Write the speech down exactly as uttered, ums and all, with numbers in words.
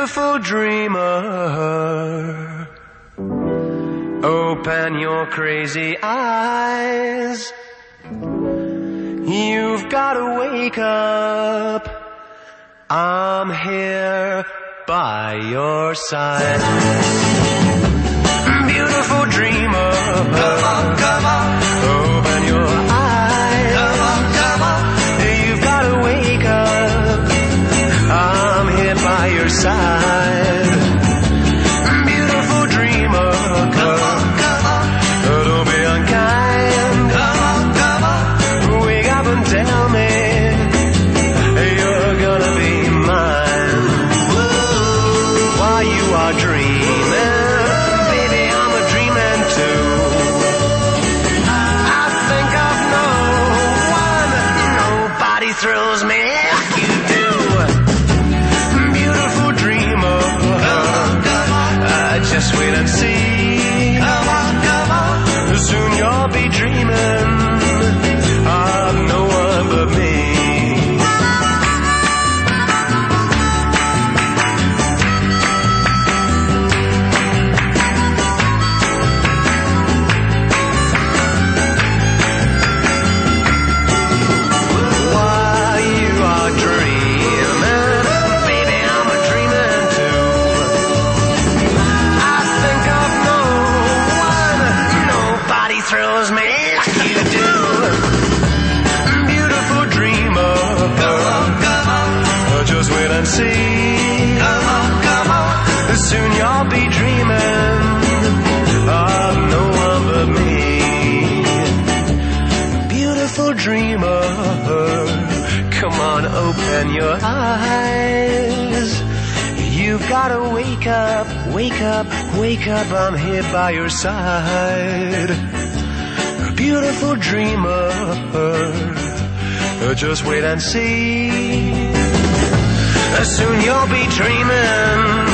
beautiful dreamer, open your crazy eyes. You've gotta wake up, I'm here by your side. Beautiful dreamer, come on, come on, open your eyes. Come on, come on, you've gotta wake up, I'm here by your side. Beautiful dreamer, come on, come on, don't be unkind. Come on, come on, wake up and tell me you're gonna be mine. While you are dreaming, baby, I'm a dreaming too. I think of no one, nobody thrills me like you do. Beautiful dreamer, come on, come on, uh, just wait and see. Come on, come on, soon you'll be dreaming of no one but me. Thrills me like you do. Beautiful dreamer, come on, come on, just wait and see. Come on, come on, soon you'll be dreaming of no one but me. Beautiful dreamer, come on, open your eyes. You've gotta wake up, wake up, wake up, I'm here by your side. Beautiful dreamer, just wait and see. Soon you'll be dreaming